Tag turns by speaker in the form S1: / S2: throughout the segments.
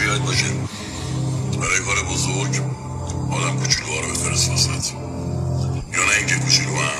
S1: یاد باشه برای کار بزرگ آدم کوچولوها رو بفرست وسط، یا نه اینکه کوچولوها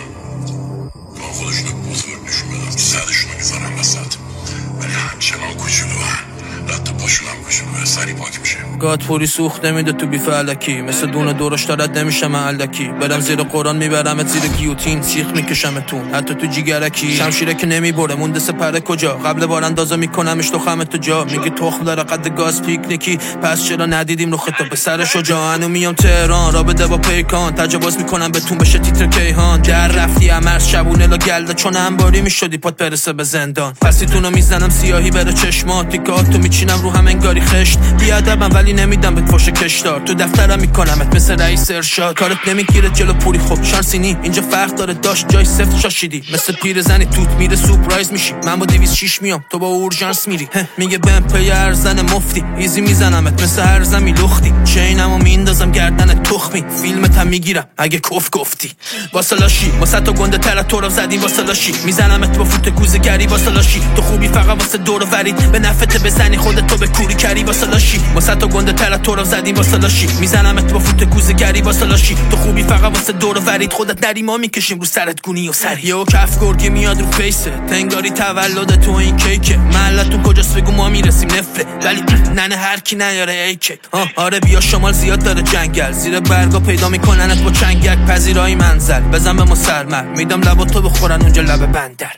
S1: هم خودشون رو بزرگ نشون بدن، سرشون رو میذارن وسط ولی همچنان کوچولوها، رد پاشون هم کوچولوه، سری پاک میشه.
S2: گادپوری سوخت نمیده تو بیف علکی، مثل دونه دورش دارد نمیشه من علکی. برم زیر قرآن میبرمت زیر گیوتین، سیخ میکشمتون حتی تو جیگرکی. شمشیره که نمیبره مونده سپره کجا، قبل بار اندازه میکنمش تو خمت تو جا. میگی تخم داره قد گاز پیکنیکی، پس چرا ندیدیم رو خطا به سر شجاعانو. میام تهران را بده با پیکان، تجاوز میکنم بهتون بشه تیتر کیهان. در رفتی امرز شبونه لا گلده، چون انباری میشدی پات برسه به زندان. پسیتونو میزنم سیاهی بره چشمات، تیکاتو میچینم رو هم انگاری خشت. بیادبم ولی نمیدم بهت فوش کشدار، تو دفترم میکنمت مثل رئیس ارشاد. کارت نمیگیره جلو پوری، خب شانسی نی اینجا فرق داره، داشت جای سفت شاشیدی. مثل پیرزنی توت میره سورپرایز میشی، من با 206 میام تو با اورژانس میری. میگه بهم پی ارزن مفتی، ایزی میزنمت مثل هر زمی لختی. چینمو میندازم گردن تخمی، فیلمت هم میگیرم اگه کف گفتی. واسه لاشی واسه تو گنده تر تو رو زدیم، واسه لاشی میزنمت با فوت کوزه‌گری. واسه لاشی تو خوبی فقط واسه دور و ورید، به نفعت بزنی خودت تو به کوری کری. واسه لاشی واسه تو گنده تر تو رو زدیم، واسه لاشی میزنمت با فوت کوزه‌گری. واسه لاشی تو خوبی فقط واسه دور و ورید، خودت نری ما میکشیم رو سرت گونی و سری. یهو کف گرگی میاد رو فیسه، تنگاری تولد تو این کیکه. محلتون کجاست بگو ما میرسیم نفره، ولی ننه هر کی نیاره ایکه. آره بیا شمال زیاد داره جنگل، زیر برگا پیدا میکننت با چنگک. پذیرایی منزل بزن به ما سرمر، میدم لبا تو بخورن اونجا لب بندر.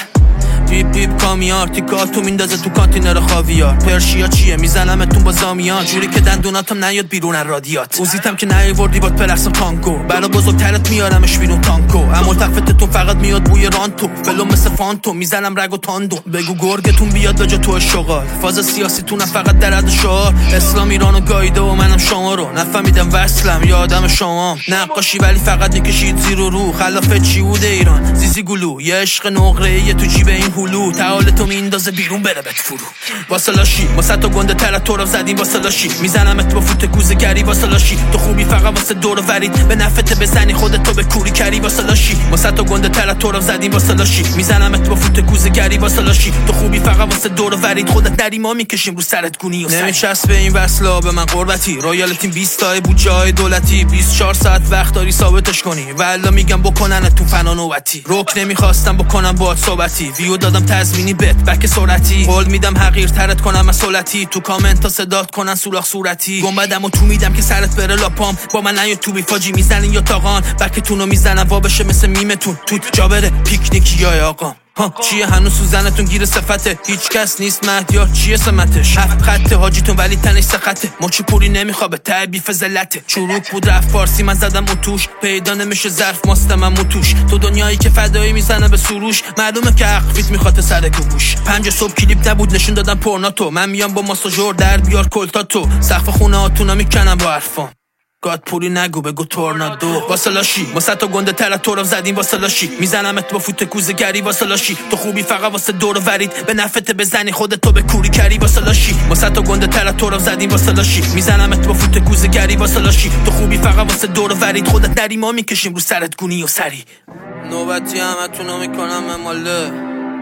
S2: پیپ پیپ کامیار تیکاتو میندازه تو کانتینر خاویار. پرشیا چیه میزنمتون با زامیان، جوری که دندوناتم نیاد بیرون از رادیات. اوزیتم که نیوردی باد پرقصم تانگو، برا بزرگترت میارمش بیرون تانکو. اما تفتتون فقط میاد بوی رانتو، فلو مثل فانتو میزنم رگ و تاندو. بگو گرگتون بیاد بجا تو شغال، فاز سیاسیتونم فقط درد شعار. اسلام ایرانو گایده و منم شما رو نفهمیدم وصلم یا آدم شما. نقاشی ولی فقط میکشید زیر و رو، خلاف چی بوده ایران زیزی گلو. یه عشق نقره‌ای تو جیب این هلو، تعال تو میندازه بیرون بره بهت فرو. واسه لاشی واسه تو گنده تر تو رو زدیم، واسه لاشی میزنمت با فوت کوزه‌گری. واسه لاشی تو خوبی فقط واسه دور و ورید، به نفعت بزنی خودت تو به کوری کری. واسه لاشی واسه تو گنده تر تو رو زدیم، واسه لاشی میزنمت با فوت کوزه‌گری. واسه لاشی تو خوبی فقط واسه دور و ورید، خودت نری ما میکشیم رو سرت گونی و سری. نمیچسبه این وصلا به من قربتی، رویالتیم 20 تا بود جای دولتی. 24 ساعت وقت داری ثابتش کنی، والله میگم بکنن تو فنا نوبتی. روک نمیخواستم بکنم باهات صحبتی، ویو دادم تضمینی بت بک سرعتی. قول میدم حقیرترت کنم مسئولتی، تو کامنت تا صدات کنن سولاخ صورتی. گنبدم و تو میدم که سرت بره لاپام، با من نیاد تو بیفاجی میزنین یا تاقان. بکتونو میزنم وا بشه مثل میمتون، تو جا بره پیکنیکی یا آقام. چیه هنوز سوزنتون گیر صفته، هیچ کس نیست مهدیار چیه سمتش. 7 خطه حاجیتون ولی تنش سخته، مچی پوری نمیخواد به تعبیف زلته. چروک بود رفت فارسی من زدم اون توش، پیدا نمیشه ظرف ماستم من موتوش. تو دنیایی که فدایی میزنه به سروش، معلومه که عقفیت میخواد سر گوش. 5 صبح کلیپ نبود نشون دادم پورناتو، من میام با ماساژور در بیار کلتاتو. سقف خونه هاتونو میکنم با حرفام، گادپوری نگو بگو تورنادو. واسه لاشی واسه تو گنده تر تو رو زدیم، واسه لاشی میزنمت با فوت کوزه‌گری. واسه لاشی تو خوبی فقط واسه دور و ورید، به نفعت بزنی خودت تو به کوری کری. واسه لاشی واسه تو گنده تر تو رو زدیم، واسه لاشی میزنمت با فوت کوزه‌گری. واسه لاشی تو خوبی فقط واسه دور و ورید، خودت نری ما میکشیم رو سرت گونی و سری. نوبتی همتونو میکنم مماله،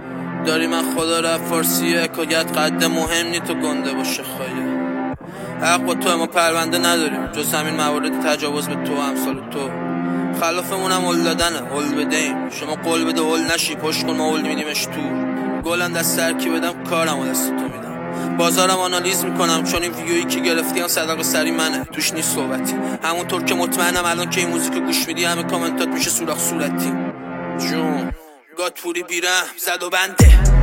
S2: داری من خدا رفت فارسی حکایت قد مهم نی تو گنده باشه خواهیه. حق با تو، ما پرونده نداریم جز همین موارد تجاوز به تو امثال تو. خلافمون هم هل دادنه، هل بدهیم. شما قول بده هل نشی، پشت کن ما هل میدیمش تو. گلم دست ترکی بدم کارم و دست تو میدم. بازارم آنالیز میکنم چون این ویویی که گرفتی هم صدقه سری منه، توش نیست صحبتی. همونطور که مطمئنم الان که این موزیک گوش میدی همه کامنتات میشه سوراخ صورتی. جون گادپوری بیرم زد و بنده.